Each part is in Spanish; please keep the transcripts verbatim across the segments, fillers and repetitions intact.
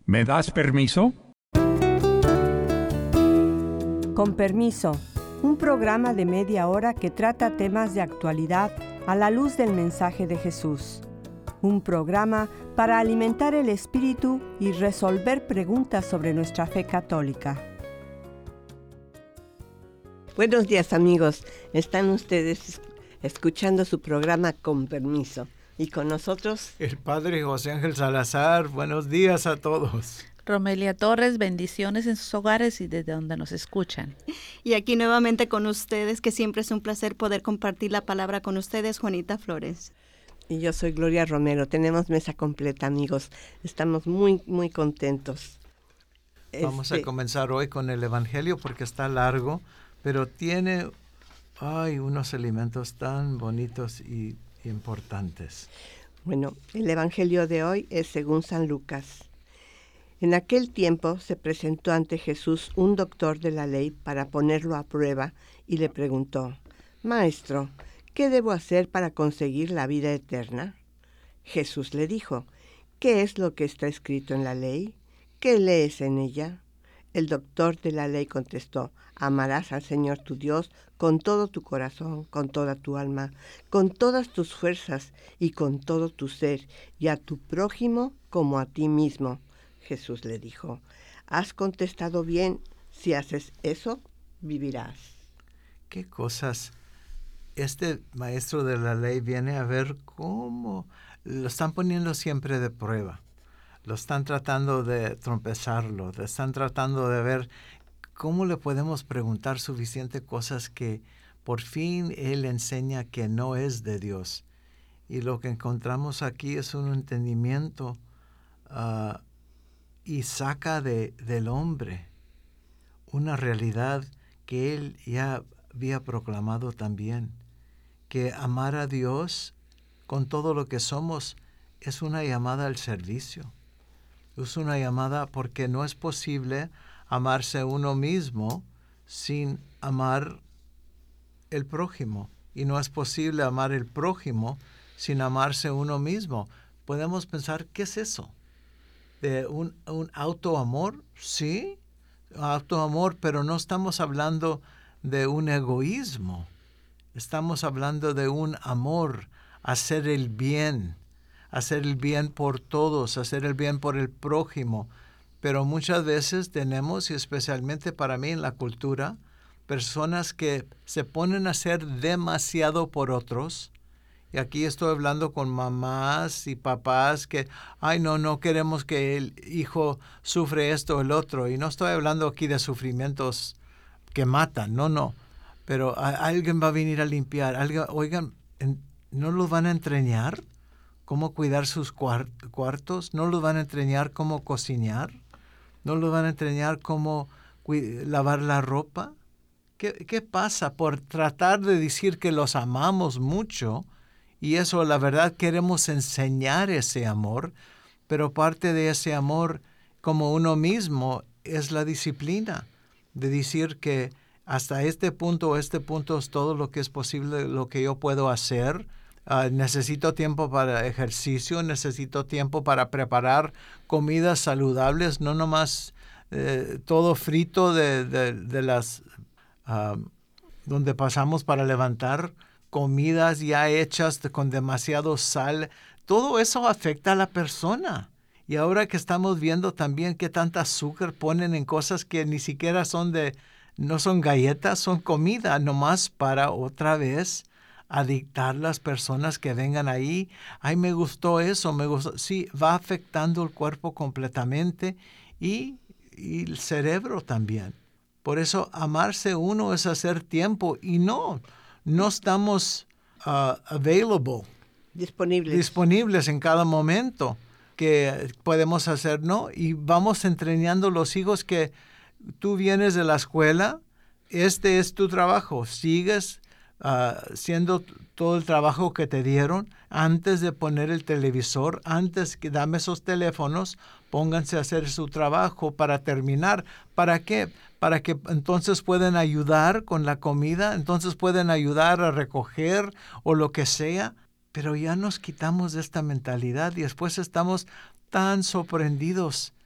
¿Me das permiso? Con permiso, un programa de media hora que trata temas de actualidad a la luz del mensaje de Jesús. Un programa para alimentar el espíritu y resolver preguntas sobre nuestra fe católica. Buenos días, amigos. Están ustedes escuchando su programa Con Permiso. Y con nosotros el Padre José Ángel Salazar. Buenos días a todos. Romelia Torres, bendiciones en sus hogares y desde donde nos escuchan. Y aquí nuevamente con ustedes, que siempre es un placer poder compartir la palabra con ustedes, Juanita Flores. Y yo soy Gloria Romero. Tenemos mesa completa, amigos. Estamos muy, muy contentos. Vamos este... a comenzar hoy con el Evangelio porque está largo, pero tiene ay, unos elementos tan bonitos y importantes. Bueno, el Evangelio de hoy es según San Lucas. En aquel tiempo se presentó ante Jesús un doctor de la ley para ponerlo a prueba y le preguntó: Maestro, ¿qué debo hacer para conseguir la vida eterna? Jesús le dijo: ¿Qué es lo que está escrito en la ley? ¿Qué lees en ella? El doctor de la ley contestó: Amarás al Señor tu Dios con todo tu corazón, con toda tu alma, con todas tus fuerzas y con todo tu ser, y a tu prójimo como a ti mismo. Jesús le dijo: Has contestado bien, si haces eso, vivirás. ¿Qué cosas? Este maestro de la ley viene a ver cómo lo están poniendo siempre de prueba. Lo están tratando de trompezarlo, lo están tratando de ver cómo le podemos preguntar suficiente cosas que por fin él enseña que no es de Dios. Y lo que encontramos aquí es un entendimiento uh, y saca de, del hombre una realidad que él ya había proclamado también, que amar a Dios con todo lo que somos es una llamada al servicio. Es una llamada porque no es posible amarse a uno mismo sin amar el prójimo. Y no es posible amar el prójimo sin amarse a uno mismo. Podemos pensar, ¿qué es eso? ¿De un, un autoamor? Sí, autoamor, pero no estamos hablando de un egoísmo. Estamos hablando de un amor, hacer el bien. Hacer el bien por todos, hacer el bien por el prójimo. Pero muchas veces tenemos, y especialmente para mí en la cultura, personas que se ponen a hacer demasiado por otros. Y aquí estoy hablando con mamás y papás que, ay, no, no queremos que el hijo sufre esto o el otro. Y no estoy hablando aquí de sufrimientos que matan, no, no. Pero a, alguien va a venir a limpiar. Alguien, oigan, ¿no los van a entrenar? ¿Cómo cuidar sus cuart- cuartos? ¿No los van a enseñar cómo cocinar? ¿No los van a enseñar cómo cu- lavar la ropa? ¿Qué, ¿Qué pasa por tratar de decir que los amamos mucho? Y eso, la verdad, queremos enseñar ese amor, pero parte de ese amor como uno mismo es la disciplina, de decir que hasta este punto, este punto es todo lo que es posible, lo que yo puedo hacer. Uh, necesito tiempo para ejercicio, necesito tiempo para preparar comidas saludables, no nomás eh, todo frito de, de, de las uh, donde pasamos para levantar comidas ya hechas de, con demasiado sal. Todo eso afecta a la persona. Y ahora que estamos viendo también qué tanta azúcar ponen en cosas que ni siquiera son de, no son galletas, son comida, nomás para otra vez a dictar las personas que vengan ahí. Ay, me gustó eso, me gustó. Sí, va afectando el cuerpo completamente y, y el cerebro también. Por eso amarse uno es hacer tiempo y no, no estamos uh, available, disponibles. disponibles en cada momento que podemos hacer, ¿no? Y vamos entrenando los hijos que tú vienes de la escuela, este es tu trabajo, sigues Uh, haciendo todo el trabajo que te dieron antes de poner el televisor, antes que dame esos teléfonos, pónganse a hacer su trabajo para terminar. ¿Para qué? Para que entonces puedan ayudar con la comida, entonces pueden ayudar a recoger o lo que sea, pero ya nos quitamos de esta mentalidad y después estamos tan sorprendidos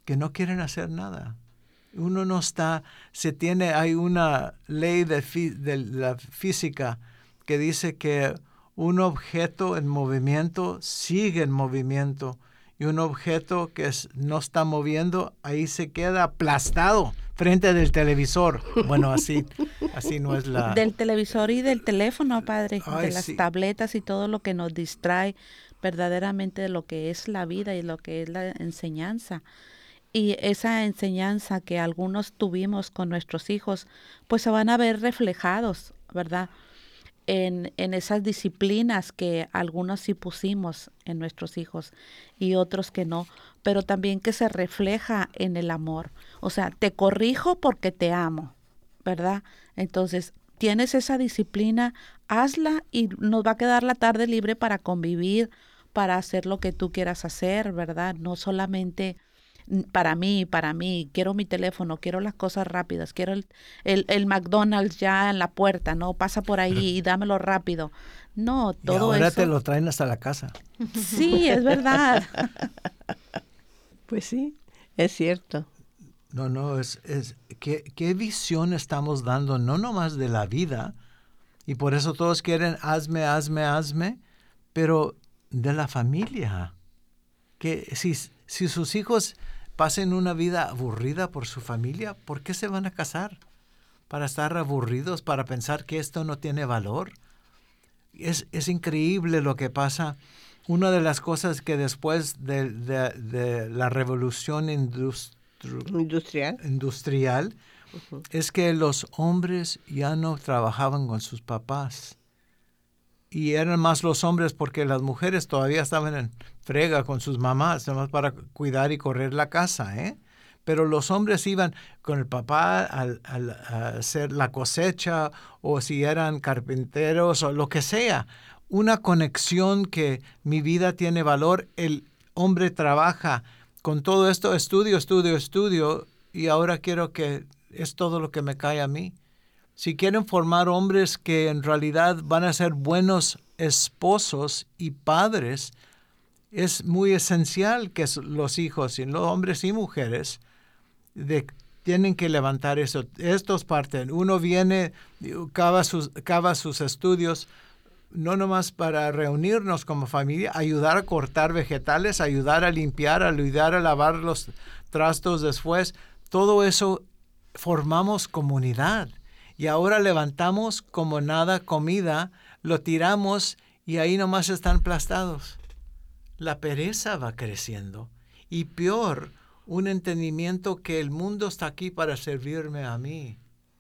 que no quieren hacer nada. Uno no está, se tiene, hay una ley de, fi, de la física que dice que un objeto en movimiento sigue en movimiento y un objeto que es, no está moviendo, ahí se queda aplastado frente del televisor. Bueno, así, así no es la... Del televisor y del teléfono, padre, Ay, de las sí. tabletas y todo lo que nos distrae verdaderamente de lo que es la vida y lo que es la enseñanza. Y esa enseñanza que algunos tuvimos con nuestros hijos, pues se van a ver reflejados, ¿verdad? En, en esas disciplinas que algunos sí pusimos en nuestros hijos y otros que no, pero también que se refleja en el amor. O sea, te corrijo porque te amo, ¿verdad? Entonces, tienes esa disciplina, hazla y nos va a quedar la tarde libre para convivir, para hacer lo que tú quieras hacer, ¿verdad? No solamente para mí, para mí, quiero mi teléfono, quiero las cosas rápidas, quiero el, el, el McDonald's ya en la puerta, no, pasa por ahí y dámelo rápido. No, todo y ahora eso. te lo traen hasta la casa. Sí, es verdad. Pues sí, es cierto. No, no, es, es ¿qué, qué visión estamos dando, no nomás de la vida, y por eso todos quieren hazme, hazme, hazme, pero de la familia. Que si, si sus hijos pasen una vida aburrida por su familia, ¿por qué se van a casar? ¿Para estar aburridos? ¿Para pensar que esto no tiene valor? Es, es increíble lo que pasa. Una de las cosas que después de, de, de la revolución industri- Industrial. industrial uh-huh. es que los hombres ya no trabajaban con sus papás. Y eran más los hombres porque las mujeres todavía estaban en frega con sus mamás, nomás para cuidar y correr la casa, ¿eh? Pero los hombres iban con el papá al, al, a hacer la cosecha, o si eran carpinteros o lo que sea. Una conexión que mi vida tiene valor. El hombre trabaja con todo esto, estudio, estudio, estudio, y ahora quiero que es todo lo que me cae a mí. Si quieren formar hombres que en realidad van a ser buenos esposos y padres, es muy esencial que los hijos, y los hombres y mujeres, de, tienen que levantar eso. Estos parten. Uno viene, cava sus, cava sus estudios, no nomás para reunirnos como familia, ayudar a cortar vegetales, ayudar a limpiar, ayudar a lavar los trastos después. Todo eso formamos comunidad. Y ahora levantamos como nada comida, lo tiramos y ahí nomás están aplastados. La pereza va creciendo. Y peor, un entendimiento que el mundo está aquí para servirme a mí.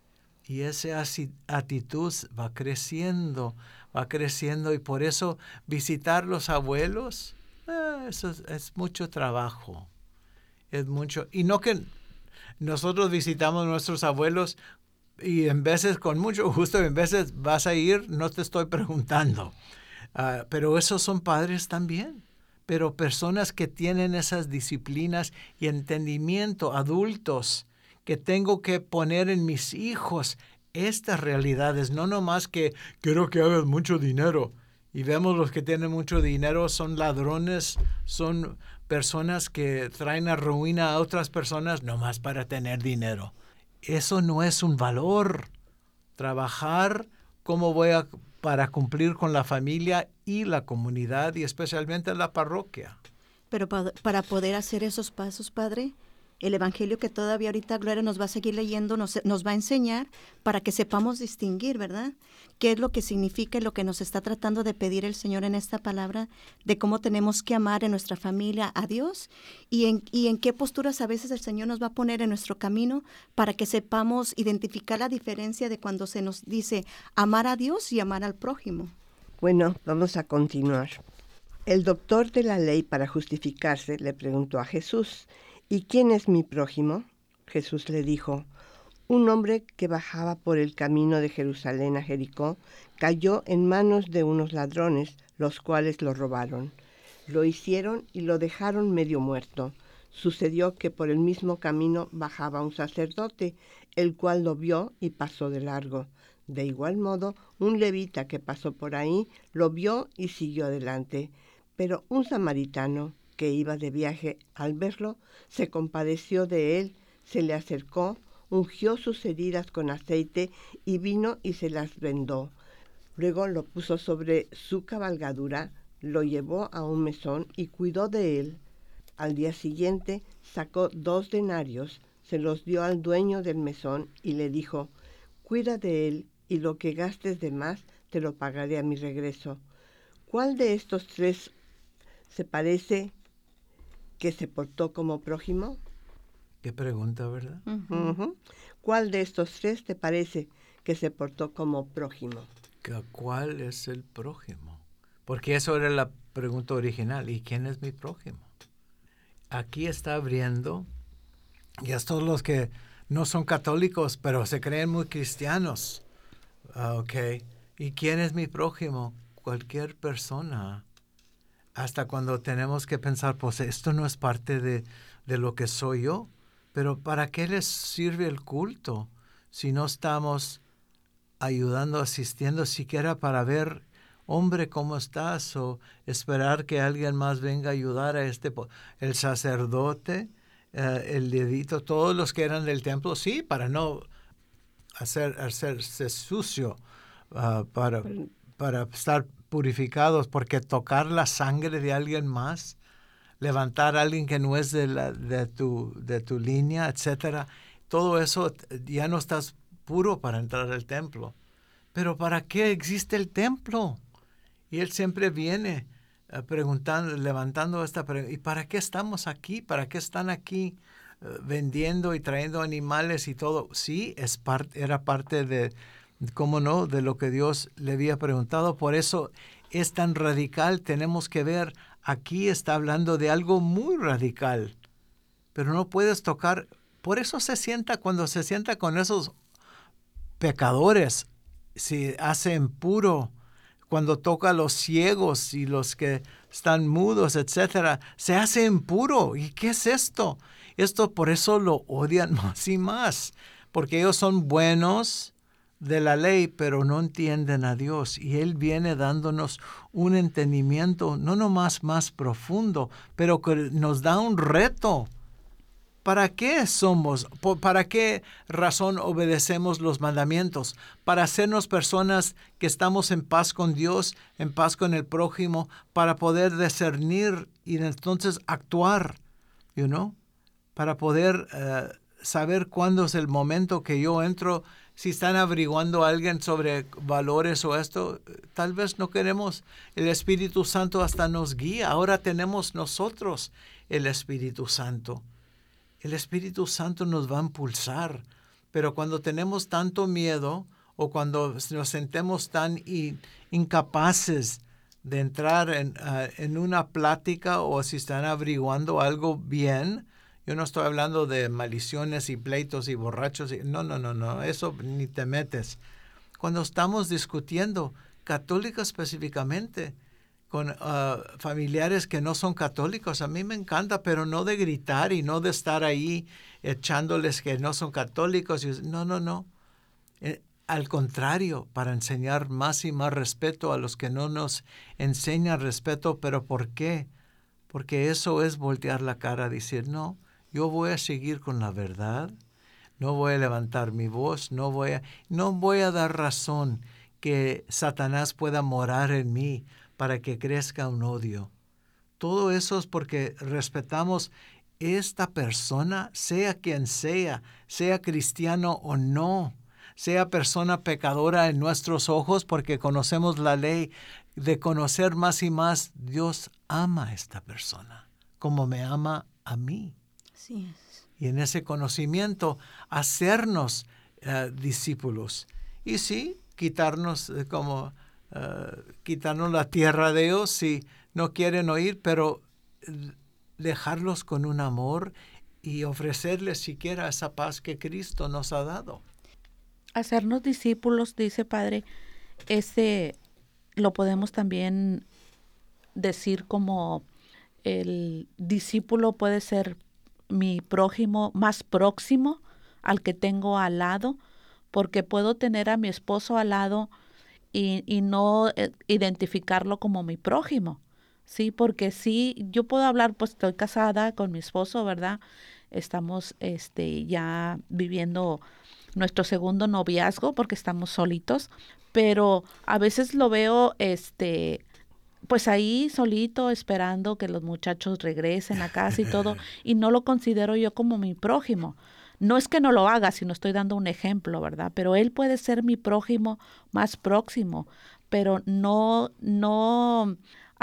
Y esa actitud va creciendo, va creciendo. Y por eso visitar los abuelos, eh, eso es, es mucho trabajo. Es mucho. Y no que nosotros visitamos a nuestros abuelos y en veces con mucho gusto, en veces vas a ir, no te estoy preguntando. Uh, pero esos son padres también. Pero personas que tienen esas disciplinas y entendimiento, adultos, que tengo que poner en mis hijos estas realidades, no nomás que quiero que hagas mucho dinero. Y vemos los que tienen mucho dinero son ladrones, son personas que traen a ruina a otras personas nomás para tener dinero. Eso no es un valor. Trabajar como voy a para cumplir con la familia y la comunidad y especialmente la parroquia. Pero pa- para poder hacer esos pasos, Padre, el Evangelio que todavía ahorita Gloria nos va a seguir leyendo, nos, nos va a enseñar para que sepamos distinguir, ¿verdad? ¿Qué es lo que significa y lo que nos está tratando de pedir el Señor en esta palabra? De cómo tenemos que amar en nuestra familia a Dios y en, y en qué posturas a veces el Señor nos va a poner en nuestro camino para que sepamos identificar la diferencia de cuando se nos dice amar a Dios y amar al prójimo. Bueno, vamos a continuar. El doctor de la ley, para justificarse, le preguntó a Jesús: ¿y quién es mi prójimo? Jesús le dijo: un hombre que bajaba por el camino de Jerusalén a Jericó cayó en manos de unos ladrones, los cuales lo robaron. Lo hicieron y lo dejaron medio muerto. Sucedió que por el mismo camino bajaba un sacerdote, el cual lo vio y pasó de largo. De igual modo, un levita que pasó por ahí lo vio y siguió adelante. Pero un samaritano, que iba de viaje, al verlo, se compadeció de él, se le acercó, ungió sus heridas con aceite y vino y se las vendó. Luego lo puso sobre su cabalgadura, lo llevó a un mesón y cuidó de él. Al día siguiente sacó dos denarios, se los dio al dueño del mesón y le dijo: cuida de él, y lo que gastes de más te lo pagaré a mi regreso. ¿Cuál de estos tres se parece que se portó como prójimo? Qué pregunta, ¿verdad? Uh-huh. Uh-huh. ¿Cuál de estos tres te parece que se portó como prójimo? ¿Cuál es el prójimo? Porque eso era la pregunta original. ¿Y quién es mi prójimo? Aquí está abriendo, y a todos los que no son católicos, pero se creen muy cristianos. Uh, ok. ¿Y quién es mi prójimo? Cualquier persona. Hasta cuando tenemos que pensar, pues esto no es parte de, de lo que soy yo. Pero ¿para qué les sirve el culto si no estamos ayudando, asistiendo siquiera para ver, hombre, cómo estás? O esperar que alguien más venga a ayudar a este, el sacerdote, eh, el dedito, todos los que eran del templo, sí, para no hacer, hacerse sucio, uh, para, para estar purificados, porque tocar la sangre de alguien más, levantar a alguien que no es de, la, de, tu, de tu línea, etcétera, todo eso ya no estás puro para entrar al templo. Pero ¿para qué existe el templo? Y él siempre viene uh, preguntando, levantando esta pregunta: ¿y para qué estamos aquí? ¿Para qué están aquí uh, vendiendo y trayendo animales y todo? Sí, es parte, era parte de, ¿cómo no?, de lo que Dios le había preguntado. Por eso es tan radical. Tenemos que ver, aquí está hablando de algo muy radical. Pero no puedes tocar. Por eso se sienta, cuando se sienta con esos pecadores, se hace impuro. Cuando toca a los ciegos y los que están mudos, etcétera, se hace impuro. ¿Y qué es esto? Esto por eso lo odian más y más, porque ellos son buenos de la ley, pero no entienden a Dios. Y Él viene dándonos un entendimiento, no nomás más profundo, pero que nos da un reto. ¿Para qué somos? ¿Para qué razón obedecemos los mandamientos? Para hacernos personas que estamos en paz con Dios, en paz con el prójimo, para poder discernir y entonces actuar, you know? Para poder uh, saber cuándo es el momento que yo entro. Si están averiguando a alguien sobre valores o esto, tal vez no queremos. El Espíritu Santo hasta nos guía. Ahora tenemos nosotros el Espíritu Santo. El Espíritu Santo nos va a impulsar, pero cuando tenemos tanto miedo o cuando nos sentemos tan in, incapaces de entrar en, uh, en una plática, o si están averiguando algo bien, yo no estoy hablando de maldiciones y pleitos y borrachos, y, no, no, no, no, eso ni te metes. Cuando estamos discutiendo, católicos específicamente, con uh, familiares que no son católicos, a mí me encanta, pero no de gritar y no de estar ahí echándoles que no son católicos. No, no, no. Eh, al contrario, para enseñar más y más respeto a los que no nos enseñan respeto. ¿Pero por qué? Porque eso es voltear la cara, decir, no, yo voy a seguir con la verdad, no voy a levantar mi voz, no voy a, no voy a dar razón que Satanás pueda morar en mí para que crezca un odio. Todo eso es porque respetamos esta persona, sea quien sea, sea cristiano o no, sea persona pecadora en nuestros ojos, porque conocemos la ley de conocer más y más. Dios ama a esta persona como me ama a mí. Así es. Y en ese conocimiento hacernos uh, discípulos. Y sí, quitarnos uh, como... Uh, quitarnos la tierra de ellos si no quieren oír, pero dejarlos con un amor y ofrecerles siquiera esa paz que Cristo nos ha dado. Hacernos discípulos, dice Padre, ese lo podemos también decir como el discípulo puede ser mi prójimo más próximo al que tengo al lado, porque puedo tener a mi esposo al lado Y, y no eh, identificarlo como mi prójimo, Sí, porque sí, yo puedo hablar, pues estoy casada con mi esposo, ¿verdad? Estamos este, ya viviendo nuestro segundo noviazgo porque estamos solitos, pero a veces lo veo, este, pues ahí solito esperando que los muchachos regresen a casa y todo, y no lo considero yo como mi prójimo. No es que no lo haga, sino estoy dando un ejemplo, ¿verdad? Pero él puede ser mi prójimo más próximo, pero no, no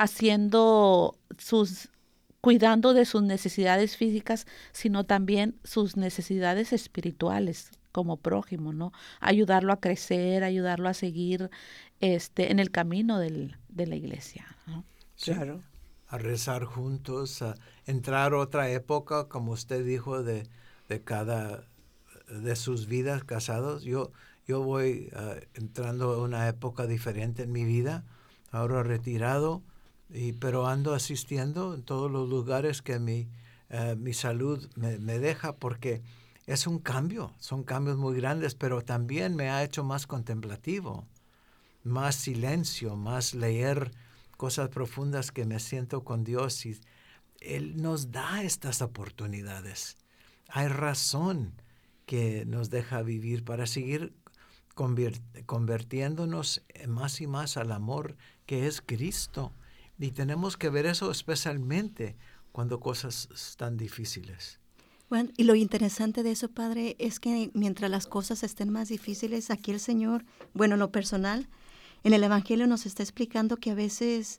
haciendo sus, cuidando de sus necesidades físicas, sino también sus necesidades espirituales como prójimo, ¿no? Ayudarlo a crecer, ayudarlo a seguir este, en el camino del, de la iglesia, ¿no? Sí, Claro. a rezar juntos, a entrar otra época, como usted dijo, de, de cada de sus vidas casados. Yo, yo voy uh, entrando a una época diferente en mi vida, ahora retirado, y, pero ando asistiendo en todos los lugares que mi, uh, mi salud me, me deja, porque es un cambio, son cambios muy grandes, pero también me ha hecho más contemplativo, más silencio, más leer cosas profundas que me siento con Dios, y Él nos da estas oportunidades. Hay razón que nos deja vivir para seguir convirt- convirtiéndonos más y más al amor que es Cristo. Y tenemos que ver eso especialmente cuando cosas están difíciles. Bueno, y lo interesante de eso, Padre, es que mientras las cosas estén más difíciles, aquí el Señor, bueno, en lo personal, en el Evangelio nos está explicando que a veces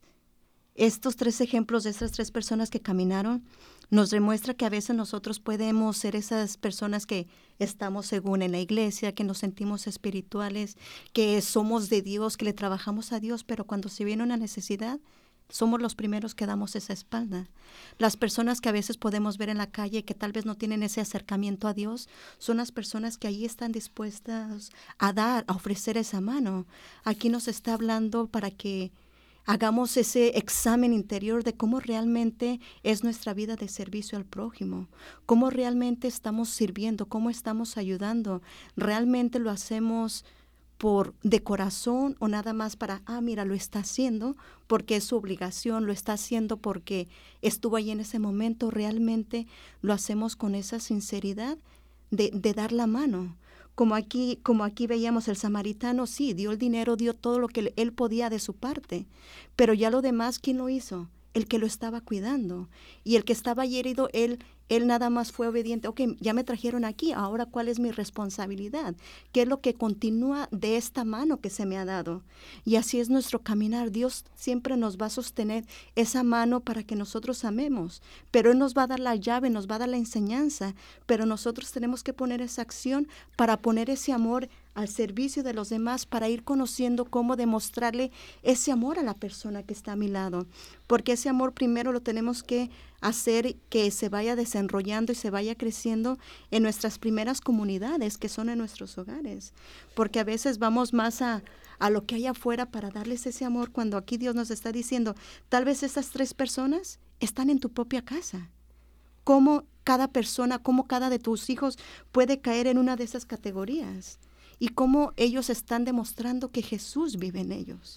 estos tres ejemplos de estas tres personas que caminaron nos demuestra que a veces nosotros podemos ser esas personas que estamos según en la iglesia, que nos sentimos espirituales, que somos de Dios, que le trabajamos a Dios, pero cuando se viene una necesidad, somos los primeros que damos esa espalda. Las personas que a veces podemos ver en la calle que tal vez no tienen ese acercamiento a Dios, son las personas que ahí están dispuestas a dar, a ofrecer esa mano. Aquí nos está hablando para que hagamos ese examen interior de cómo realmente es nuestra vida de servicio al prójimo, cómo realmente estamos sirviendo, cómo estamos ayudando. ¿Realmente lo hacemos por de corazón o nada más para, ah, mira, lo está haciendo porque es su obligación, lo está haciendo porque estuvo ahí en ese momento? Realmente lo hacemos con esa sinceridad de, de dar la mano. Como aquí, como aquí veíamos, el samaritano sí, dio el dinero, dio todo lo que él podía de su parte, pero ya lo demás, ¿quién lo hizo? El que lo estaba cuidando. Y el que estaba herido, él, él nada más fue obediente. Ok, ya me trajeron aquí, ahora ¿cuál es mi responsabilidad? ¿Qué es lo que continúa de esta mano que se me ha dado? Y así es nuestro caminar. Dios siempre nos va a sostener esa mano para que nosotros amemos, pero Él nos va a dar la llave, nos va a dar la enseñanza, pero nosotros tenemos que poner esa acción para poner ese amor al servicio de los demás, para ir conociendo cómo demostrarle ese amor a la persona que está a mi lado. Porque ese amor primero lo tenemos que hacer que se vaya desenrollando y se vaya creciendo en nuestras primeras comunidades, que son en nuestros hogares. Porque a veces vamos más a, a lo que hay afuera para darles ese amor, cuando aquí Dios nos está diciendo, tal vez estas tres personas están en tu propia casa. ¿Cómo cada persona, cómo cada de tus hijos puede caer en una de esas categorías? Y cómo ellos están demostrando que Jesús vive en ellos.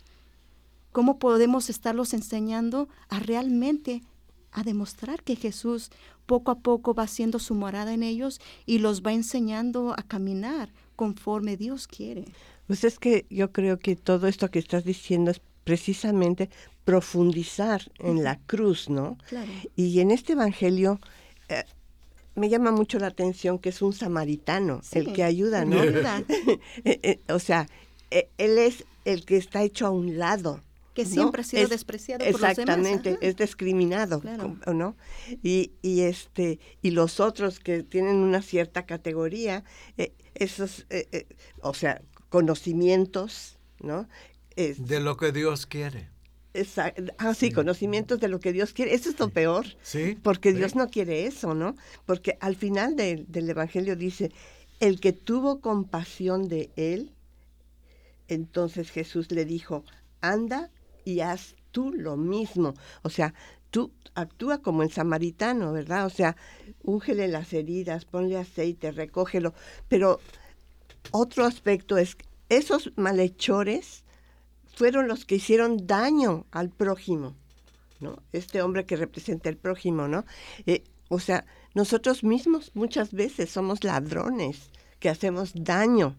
¿Cómo podemos estarlos enseñando a realmente a demostrar que Jesús poco a poco va haciendo su morada en ellos y los va enseñando a caminar conforme Dios quiere? Pues es que yo creo que todo esto que estás diciendo es precisamente profundizar en la cruz, ¿no? Claro. Y en este evangelio eh, me llama mucho la atención que es un samaritano, Sí, el que ayuda, ¿no? ayuda. Eh, eh, o sea, eh, él es el que está hecho a un lado. Que ¿no? siempre ha sido Es- despreciado por los demás. Exactamente, Ajá. es discriminado, Claro. com- ¿no? Y, y este y los otros que tienen una cierta categoría, eh, esos, eh, eh, o sea, conocimientos, ¿no? Es- De lo que Dios quiere. esa- ah, sí, conocimientos de lo que Dios quiere. Eso es lo peor, ¿Sí? porque ¿Sí? Dios no quiere eso, ¿no? Porque al final de- del Evangelio dice, el que tuvo compasión de él, entonces Jesús le dijo, anda y haz tú lo mismo. O sea, tú actúa como el samaritano, ¿verdad? O sea, úngele las heridas, ponle aceite, recógelo. Pero otro aspecto es que esos malhechores fueron los que hicieron daño al prójimo, ¿no? Este hombre que representa el prójimo, ¿no? Eh, o sea, nosotros mismos muchas veces somos ladrones que hacemos daño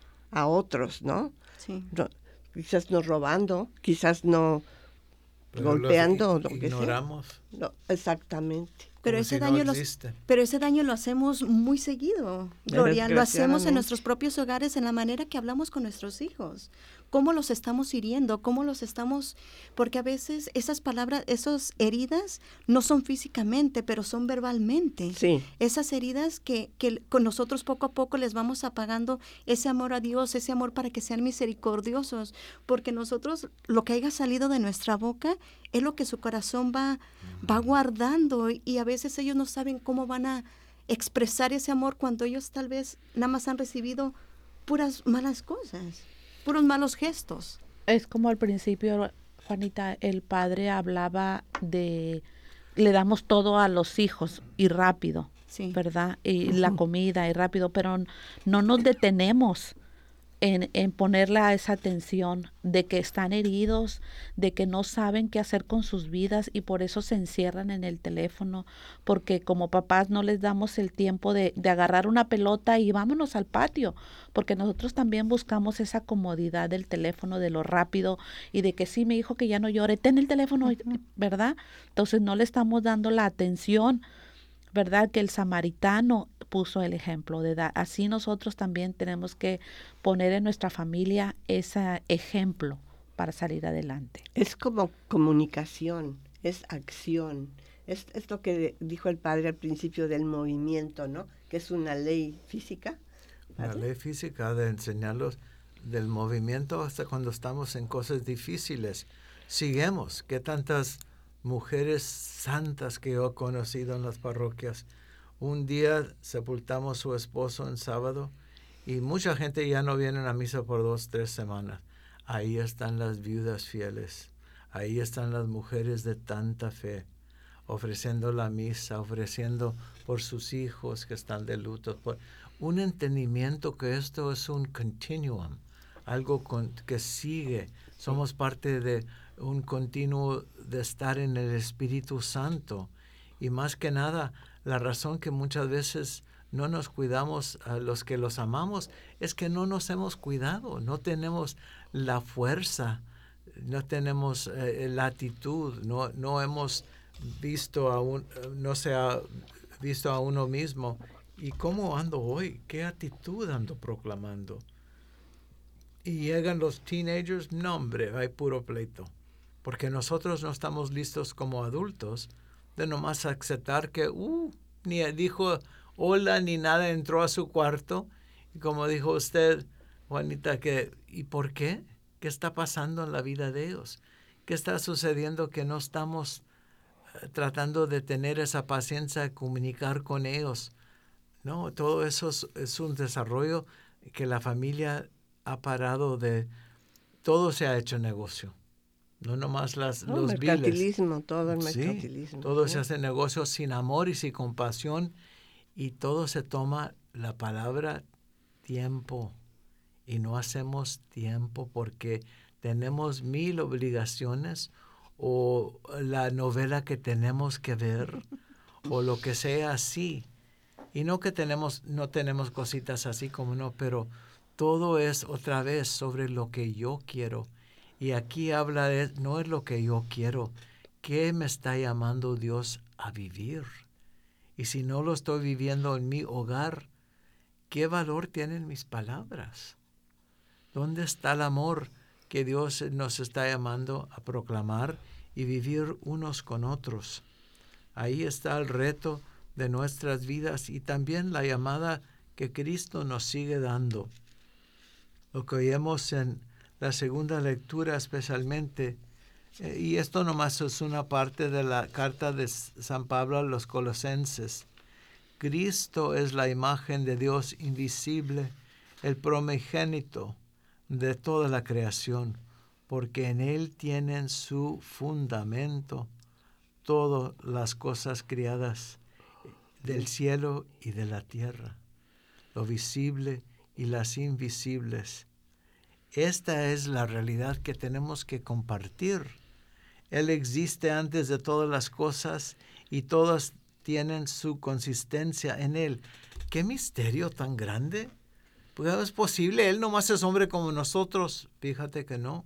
a otros, ¿no? Sí. No, quizás no robando, quizás no Pero golpeando, o los lo que sea. ignoramos. No, exactamente. Pero Como ese si no daño lo, existe. pero ese daño lo hacemos muy seguido, Gloria. Lo hacemos Desgraciadamente. en nuestros propios hogares, en la manera que hablamos con nuestros hijos. Cómo los estamos hiriendo, cómo los estamos... Porque a veces esas palabras, esas heridas no son físicamente, pero son verbalmente. Sí. Esas heridas que, que con nosotros poco a poco les vamos apagando ese amor a Dios, ese amor para que sean misericordiosos. Porque nosotros, lo que haya salido de nuestra boca es lo que su corazón va, va guardando, y a veces ellos no saben cómo van a expresar ese amor cuando ellos tal vez nada más han recibido puras malas cosas, puros malos gestos. Es como al principio, Juanita, el padre hablaba de, le damos todo a los hijos y rápido, Sí. ¿verdad? Y la comida y rápido, pero no nos detenemos en, en ponerle a esa atención de que están heridos, de que no saben qué hacer con sus vidas y por eso se encierran en el teléfono, porque como papás no les damos el tiempo de, de agarrar una pelota y vámonos al patio, porque nosotros también buscamos esa comodidad del teléfono, de lo rápido y de que sí, mi hijo que ya no llore, ten el teléfono, ¿verdad? Entonces no le estamos dando la atención, ¿verdad? Que el samaritano puso el ejemplo de dar. Así nosotros también tenemos que poner en nuestra familia ese ejemplo para salir adelante. Es como comunicación, es acción. Es, es lo que dijo el padre al principio del movimiento, ¿no? Que es una ley física. La ¿Padre? ley física de enseñarlos del movimiento hasta cuando estamos en cosas difíciles. Siguemos, que tantas mujeres santas que yo he conocido en las parroquias. Un día sepultamos a su esposo en sábado y mucha gente ya no viene a misa por dos, tres semanas. Ahí están las viudas fieles, ahí están las mujeres de tanta fe, ofreciendo la misa, ofreciendo por sus hijos que están de luto. Por un entendimiento que esto es un continuum, algo con, que sigue. Somos parte de un continuo de estar en el Espíritu Santo. Y más que nada, la razón que muchas veces no nos cuidamos a los que los amamos es que no nos hemos cuidado, no tenemos la fuerza, no tenemos eh, la actitud, no, no hemos visto a un, no se ha visto a uno mismo. ¿Y cómo ando hoy? ¿Qué actitud ando proclamando? Y llegan los teenagers, no hombre, hay puro pleito. Porque nosotros no estamos listos como adultos de nomás aceptar que, uh, ni dijo hola ni nada, entró a su cuarto. Y como dijo usted, Juanita, que, ¿y por qué? ¿Qué está pasando en la vida de ellos? ¿Qué está sucediendo que no estamos uh, tratando de tener esa paciencia de comunicar con ellos? No, todo eso es, es un desarrollo que la familia ha parado de, todo se ha hecho negocio. No nomás las, No, los mercantilismo, biles. todo el Sí, mercantilismo. todo ¿sí? se hace negocio sin amor y sin compasión y todo se toma la palabra tiempo y no hacemos tiempo porque tenemos mil obligaciones o la novela que tenemos que ver o lo que sea así. Y no que tenemos, no tenemos cositas así como no, pero todo es otra vez sobre lo que yo quiero. Y aquí habla de, no es lo que yo quiero, ¿qué me está llamando Dios a vivir? Y si no lo estoy viviendo en mi hogar, ¿qué valor tienen mis palabras? ¿Dónde está el amor que Dios nos está llamando a proclamar y vivir unos con otros? Ahí está el reto de nuestras vidas y también la llamada que Cristo nos sigue dando. Lo que oímos en la segunda lectura especialmente, eh, y esto nomás es una parte de la carta de San Pablo a los Colosenses. Cristo es la imagen de Dios invisible, el primogénito de toda la creación, porque en Él tienen su fundamento todas las cosas criadas del cielo y de la tierra, lo visible y las invisibles. Esta es la realidad que tenemos que compartir. Él existe antes de todas las cosas y todas tienen su consistencia en Él. ¡Qué misterio tan grande! Pues es posible, Él nomás es hombre como nosotros. Fíjate que no.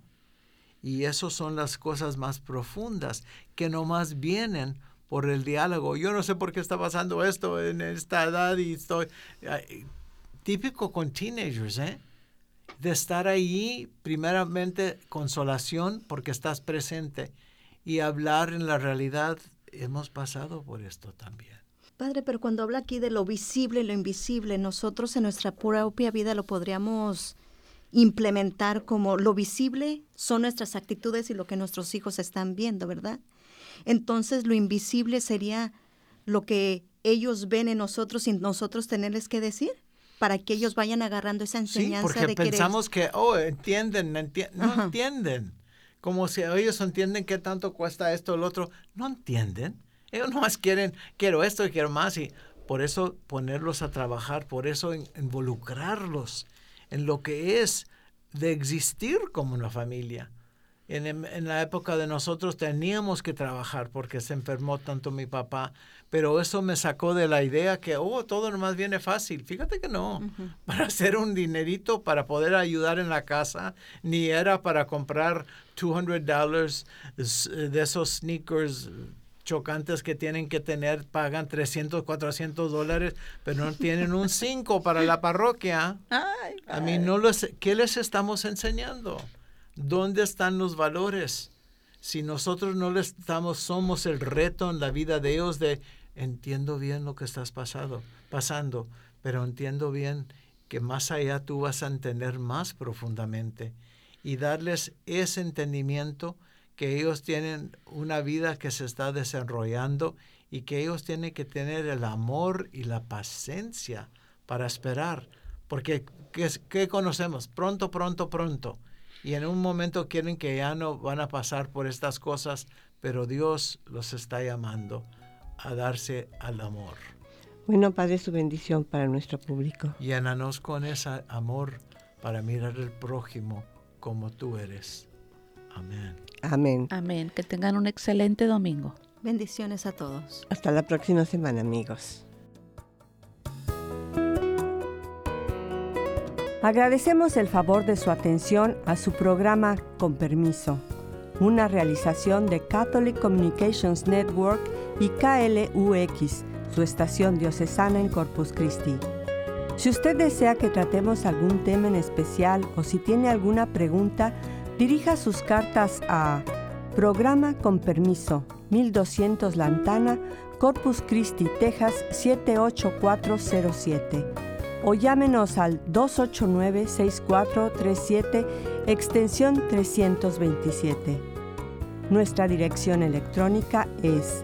Y esas son las cosas más profundas que nomás vienen por el diálogo. Yo no sé por qué está pasando esto en esta edad y estoy... Eh, típico con teenagers, ¿eh? De estar ahí, primeramente consolación porque estás presente y hablar en la realidad. Hemos pasado por esto también. Padre, pero cuando habla aquí de lo visible y lo invisible, nosotros en nuestra propia vida lo podríamos implementar como lo visible son nuestras actitudes y lo que nuestros hijos están viendo, ¿verdad? Entonces lo invisible sería lo que ellos ven en nosotros sin nosotros tenerles que decir, para que ellos vayan agarrando esa enseñanza. Sí, porque de pensamos querer... que, oh, entienden, enti- no Ajá. entienden. Como si ellos entienden qué tanto cuesta esto o lo otro. No entienden. Ellos nomás quieren, quiero esto y quiero más. Y por eso ponerlos a trabajar, por eso in- involucrarlos en lo que es de existir como una familia. En, en la época de nosotros teníamos que trabajar porque se enfermó tanto mi papá, pero eso me sacó de la idea que, oh, todo nomás viene fácil. Fíjate que no. Uh-huh. Para hacer un dinerito, para poder ayudar en la casa, ni era para comprar doscientos dólares de esos sneakers chocantes que tienen que tener, pagan trescientos, cuatrocientos dólares, pero no tienen un cinco para la parroquia. Ay, A mí no les, ¿qué les estamos enseñando? ¿Dónde están los valores? Si nosotros no les damos, somos el reto en la vida de ellos de entiendo bien lo que estás pasado, pasando, pero entiendo bien que más allá tú vas a entender más profundamente y darles ese entendimiento que ellos tienen una vida que se está desarrollando y que ellos tienen que tener el amor y la paciencia para esperar. Porque, ¿qué, qué conocemos? Pronto, pronto, pronto. Y en un momento quieren que ya no van a pasar por estas cosas, pero Dios los está llamando a darse al amor. Bueno, Padre, su bendición para nuestro público. Llénanos con ese amor para mirar al prójimo como tú eres. Amén. Amén. Amén. Que tengan un excelente domingo. Bendiciones a todos. Hasta la próxima semana, amigos. Agradecemos el favor de su atención a su programa Con Permiso, una realización de Catholic Communications Network y K L U X, su estación diocesana en Corpus Christi. Si usted desea que tratemos algún tema en especial o si tiene alguna pregunta, dirija sus cartas a Programa Con Permiso, mil doscientos Lantana, Corpus Christi, Texas siete ocho cuatro cero siete. O llámenos al dos ocho nueve, seis cuatro tres siete, extensión trescientos veintisiete. Nuestra dirección electrónica es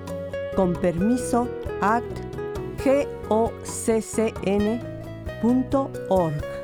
conpermiso arroba goccn punto org.